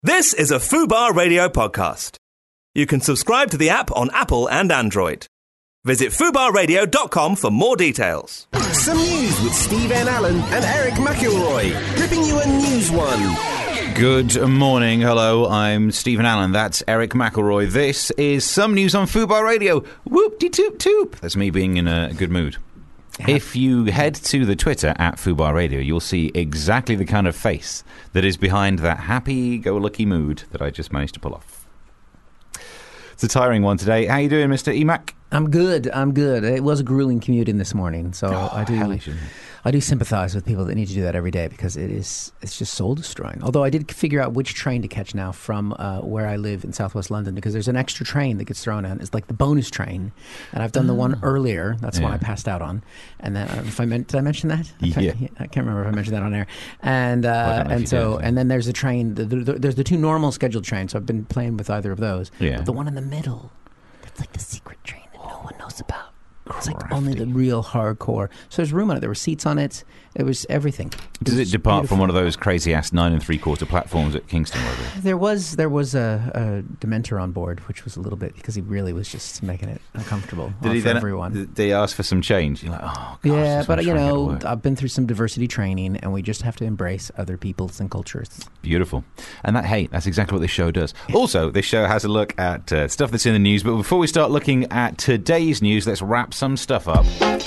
This is a Fubar Radio podcast. You can subscribe to the app on Apple and Android. Visit FubarRadio.com for more details. Some news with Steve N. Allen and Eric McElroy, gripping you a news one. Good morning, hello, I'm Stephen Allen, that's Eric McElroy. This is Some News on Fubar Radio. Whoop-de-toop-toop. That's me being in a good mood. If you head to the Twitter at Fubar Radio, you'll see exactly the kind of face that is behind that happy-go-lucky mood that I just managed to pull off. It's a tiring one today. How you doing, Mr. Emac? I'm good. It was a grueling commute in this morning, so I do sympathize with people that need to do that every day because it's just soul destroying. Although I did figure out which train to catch now from where I live in southwest London, because there's an extra train that gets thrown in. It's like the bonus train, and I've done the one earlier. That's one I passed out on. And then did I mention that? I can't remember if I mentioned that on air. And then there's a train. There's the two normal scheduled trains. So I've been playing with either of those. Yeah. But the one in the middle, that's like the secret train that no one knows about. It's like only the real hardcore. So there's room on it. There were seats on it. It was everything. Does it depart from one of those crazy-ass 9 3/4 platforms at Kingston? There was a Dementor on board, which was a little bit, because he really was just making it uncomfortable for everyone. Did they ask for some change? You're like, oh, gosh. Yeah, but I've been through some diversity training, and we just have to embrace other peoples and cultures. Beautiful. And that's exactly what this show does. Also, this show has a look at stuff that's in the news, but before we start looking at today's news, let's wrap some stuff up.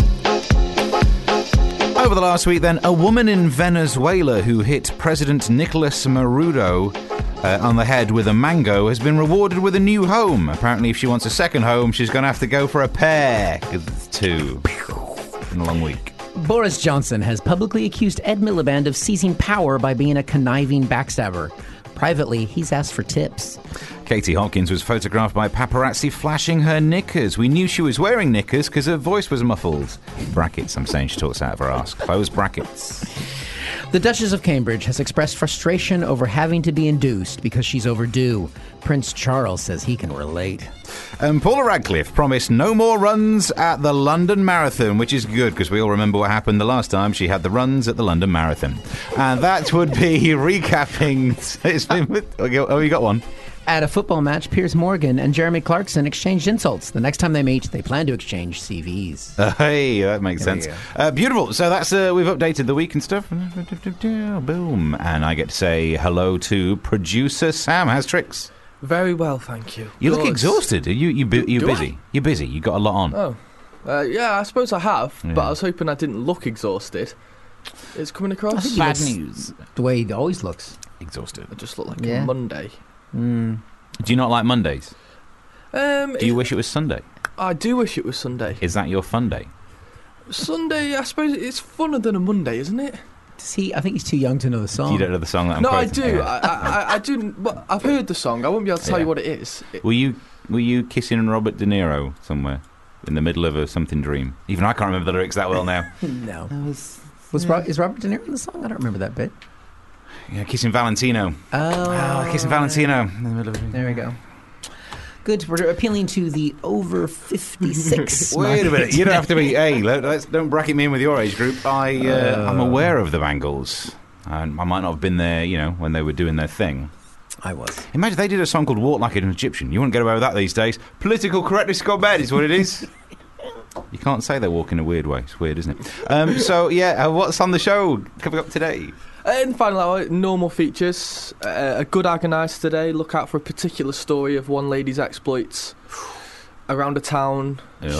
Over the last week, then, a woman in Venezuela who hit President Nicolas Maduro on the head with a mango has been rewarded with a new home. Apparently, if she wants a second home, she's going to have to go for a pair, because it's two in a long week. Boris Johnson has publicly accused Ed Miliband of seizing power by being a conniving backstabber. Privately, he's asked for tips. Katie Hopkins was photographed by paparazzi flashing her knickers. We knew she was wearing knickers because her voice was muffled. Brackets, I'm saying she talks out of her arse. Close brackets. The Duchess of Cambridge has expressed frustration over having to be induced because she's overdue. Prince Charles says he can relate. Paula Radcliffe promised no more runs at the London Marathon, which is good because we all remember what happened the last time she had the runs at the London Marathon. And that would be recapping. You got one. At a football match, Piers Morgan and Jeremy Clarkson exchanged insults. The next time they meet, they plan to exchange CVs. Hey, that makes sense. Beautiful. So that's we've updated the week and stuff. Boom. And I get to say hello to producer Sam. How's tricks? Very well, thank you. You look exhausted. Are you busy? You're busy. You got a lot on. Oh, yeah, I suppose I have. Yeah. But I was hoping I didn't look exhausted. It's coming across bad news. The way he always looks. Exhausted. I just look like a Monday. Do you not like Mondays? Do you wish it was Sunday? I do wish it was Sunday. Is that your fun day? Sunday, I suppose it's funner than a Monday, isn't it? I think he's too young to know the song. You don't know the song that I'm quoting? I do. I do. Well, I've heard the song. I won't be able to tell you what it is. Were you kissing Robert De Niro somewhere in the middle of a something dream? Even I can't remember the lyrics that well now. No. Is Robert De Niro in the song? I don't remember that bit. Yeah, kissing Valentino. Kissing Valentino in the middle of it. There we go. Good. We're appealing to the over 56. Wait a minute. You don't have to be. Hey, don't bracket me in with your age group. I'm aware of the Bangles. I might not have been there, when they were doing their thing. I was. Imagine they did a song called "Walk Like an Egyptian." You wouldn't get away with that these days. Political correctness got bad, is what it is. You can't say they walk in a weird way. It's weird, isn't it? What's on the show coming up today? In the final hour, normal features. A good agonise today. Look out for a particular story of one lady's exploits around a town.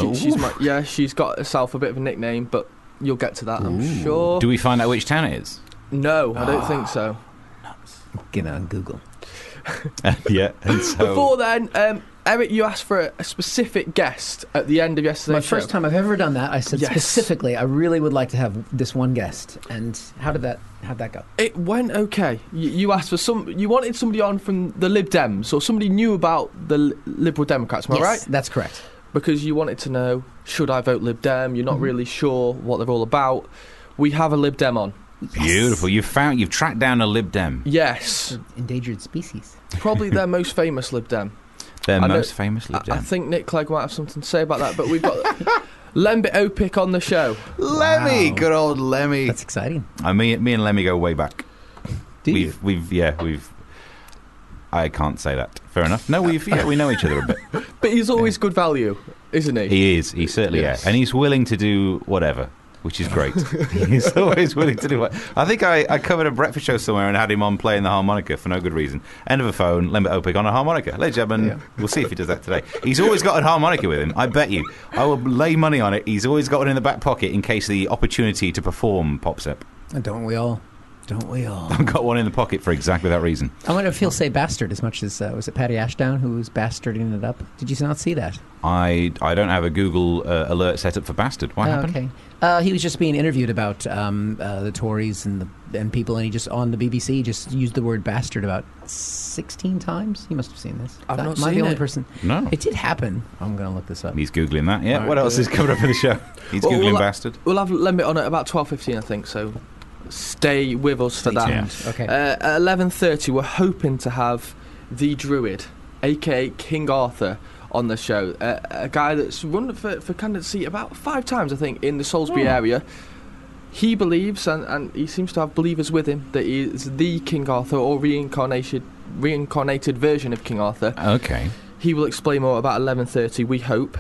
She's got herself a bit of a nickname, but you'll get to that, I'm sure. Do we find out which town it is? No, I don't think so. Get on Google. Yeah. And so before then, Eric, you asked for a specific guest at the end of yesterday's show. My first time I've ever done that. I said specifically, I really would like to have this one guest. And how'd that go? It went okay. You asked for you wanted somebody on from the Lib Dems, or somebody knew about the Liberal Democrats, am I right? That's correct. Because you wanted to know, should I vote Lib Dem? You're not really sure what they're all about. We have a Lib Dem on. Beautiful. You've tracked down a Lib Dem. Yes. Endangered species. Probably their most famous Lib Dem. Their most famous Lib Dem. I think Nick Clegg might have something to say about that, but we've got Lembit Opik on the show. Lemmy, good old Lemmy. That's exciting. Me and Lemmy go way back. Do you? We've I can't say that. Fair enough. No, we know each other a bit. But he's always good value, isn't he? He is. He certainly is. And he's willing to do whatever, which is great. He's always willing to do what. I think I covered a breakfast show somewhere and had him on playing the harmonica for no good reason. End of a phone, Lembit Opik on a harmonica. Ladies and gentlemen, we'll see if he does that today. He's always got a harmonica with him. I bet you. I will lay money on it. He's always got one in the back pocket in case the opportunity to perform pops up. Don't we all? Don't we all? I've got one in the pocket for exactly that reason. I wonder if he'll say bastard as much as, was it Paddy Ashdown who was bastarding it up? Did you not see that? I don't have a Google alert set up for bastard. What happened? Okay. He was just being interviewed about the Tories and people, and he just, on the BBC, just used the word bastard about 16 times. You must have seen this. I've not seen it. Am I the only person? No. It did happen. I'm going to look this up. He's Googling that, yeah. What else is coming up in the show? He's Googling bastard. We'll have Lembit on at about 12:15, I think, so stay with us for that. Yeah. Okay. At 11:30, we're hoping to have the Druid, a.k.a. King Arthur, on the show. A guy that's run for candidacy about 5 times, I think, in the Salisbury area. He believes, and he seems to have believers with him, that he is the King Arthur, or reincarnated version of King Arthur. Okay. He will explain more about 11:30, we hope.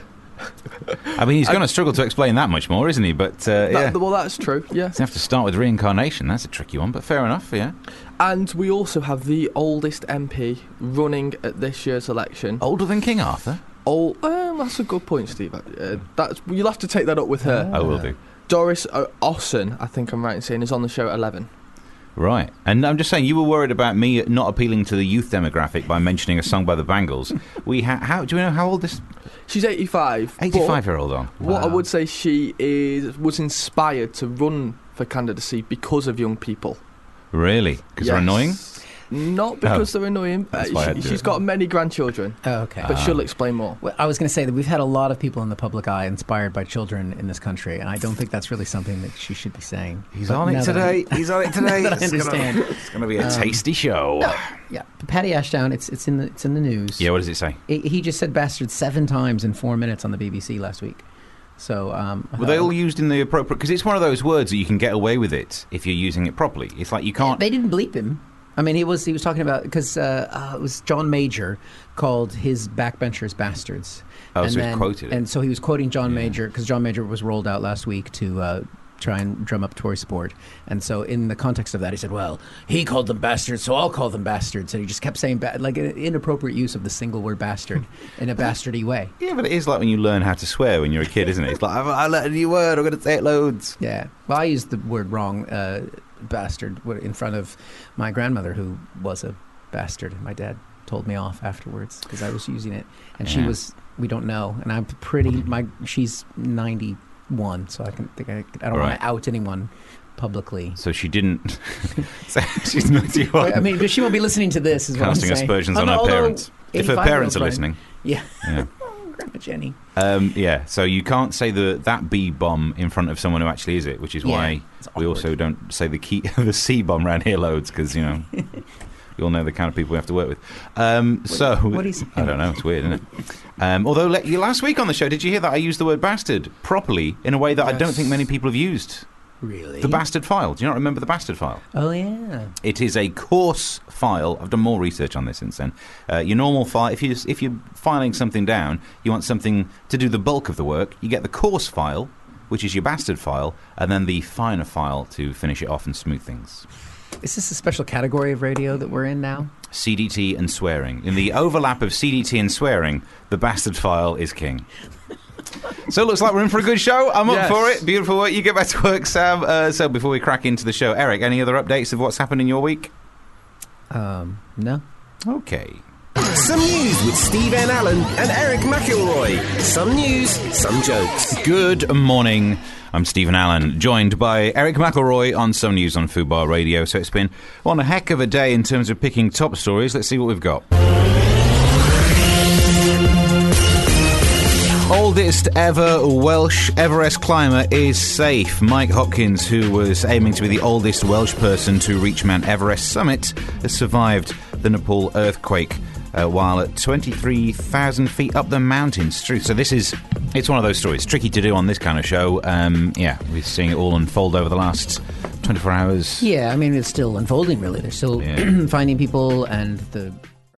I mean, he's going to struggle to explain that much more, isn't he? But yeah. Well, that's true, yeah. He's going to have to start with reincarnation. That's a tricky one, but fair enough, yeah. And we also have the oldest MP running at this year's election. Older than King Arthur? That's a good point, Steve. You'll have to take that up with her. I will do. Doris Osson, I think I'm right in saying, is on the show at 11. Right. And I'm just saying, you were worried about me not appealing to the youth demographic by mentioning a song by the Bangles. Do we know how old this... She's 85. 85-year-old on. What I would say, she was inspired to run for candidacy because of young people. Really? Because they're annoying? Not because they're annoying. She's got many grandchildren. Oh, okay. But she'll explain more. Well, I was going to say that we've had a lot of people in the public eye inspired by children in this country, and I don't think that's really something that she should be saying. He's on it today. He's on it today. I understand. It's going to be a tasty show. Yeah, Paddy Ashdown. It's in the news. Yeah, what does it say? He just said bastard 7 times in 4 minutes on the BBC last week. So were they all used in the appropriate? Because it's one of those words that you can get away with it if you're using it properly. It's like you can't. They didn't bleep him. I mean, he was talking about, because it was John Major called his backbenchers bastards. Oh, so he quoted it. And so he was quoting John Major, because John Major was rolled out last week to try and drum up Tory support. And so in the context of that, he said, well, he called them bastards, so I'll call them bastards. And he just kept saying, like, an inappropriate use of the single word bastard in a bastardy way. Yeah, but it is like when you learn how to swear when you're a kid, isn't it? It's like, I learned a new word, I'm going to say it loads. Yeah. Well, I used the word wrong, bastard, in front of my grandmother, who was a bastard. My dad told me off afterwards because I was using it, and she was. We don't know, and I'm she's 91, so I don't want to out anyone publicly. So she didn't. She's 91. I mean, she won't be listening to this. Is casting what I'm saying. aspersions on her parents. If her parents are listening, yeah. Grandma Jenny. So you can't say that B bomb in front of someone who actually is it, which is why we also don't say the C bomb around here loads, because you all know the kind of people we have to work with. What is I don't know. It's weird, isn't it? Although last week on the show, did you hear that I used the word bastard properly in a way that I don't think many people have used? Really? The bastard file. Do you not remember the bastard file? Oh, yeah. It is a coarse file. I've done more research on this since then. Your normal file, if you're filing something down, you want something to do the bulk of the work, you get the coarse file, which is your bastard file, and then the finer file to finish it off and smooth things. Is this a special category of radio that we're in now? CDT and swearing. In the overlap of CDT and swearing, the bastard file is king. So it looks like we're in for a good show. I'm up for it. Beautiful work. You get back to work, Sam. So before we crack into the show, Eric, any other updates of what's happened in your week? No. Okay. Some news with Steve N. Allen and Eric McElroy. Some news, some jokes. Good morning. I'm Stephen Allen, joined by Eric McElroy on Some News on Fubar Radio. So it's been one heck of a day in terms of picking top stories. Let's see what we've got. Oldest ever Welsh Everest climber is safe. Mike Hopkins, who was aiming to be the oldest Welsh person to reach Mount Everest summit, has survived the Nepal earthquake while at 23,000 feet up the mountain. So it's one of those stories. Tricky to do on this kind of show. We're seeing it all unfold over the last 24 hours. Yeah, I mean, it's still unfolding, really. They're still finding people, and the